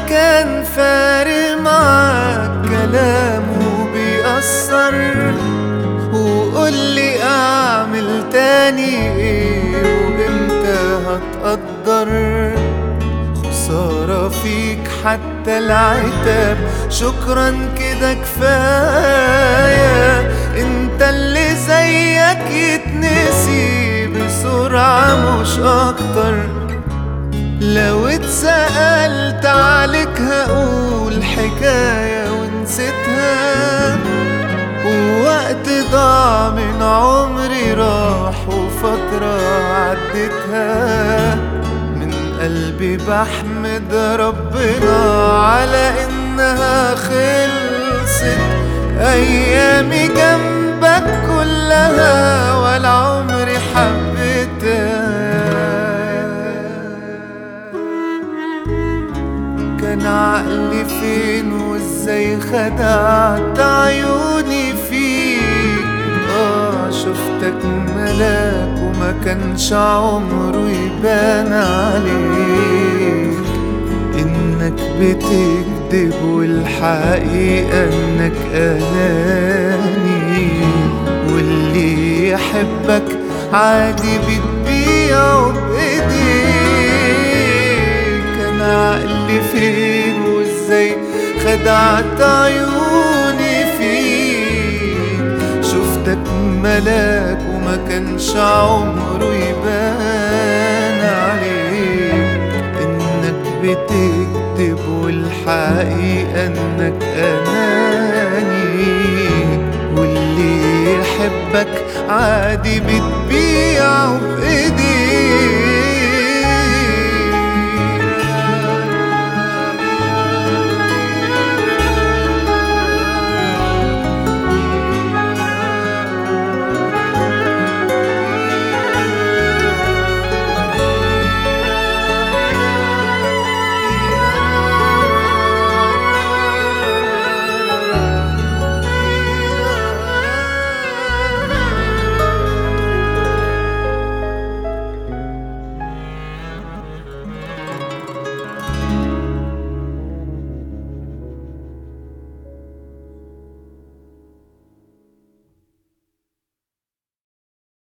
كان فارق معاك كلامه بيأثر، وقولي اعمل تاني ايه وامتى هتقدر. خسارة فيك حتى العتاب، شكرا كده كفاية. انت اللي زيك يتنسي بسرعة مش اكتر. لو اتسألت عليك هقول حكاية ونسيتها، ووقت ضاع من عمري راح وفترة عدتها. من قلبي بحمد ربنا على انها خلصت، ايامي جنبك كلها ولا عمري حبيتها. كان عقلي فين وازاي خدعت عيوني فيك. شفتك ملاك وما كانش عمره يبان عليك انك بتكذب، والحقيقة انك اناني. واللي يحبك عادي بتبيعه بايديك. كان عقلي فين وازاي خدعت عيوني فيك. شفتك ملاك وما كانش عمره يبان عليك انك بتكذب، والحقيقة انك اناني. واللي يحبك عادي بتبيعه بإيديك.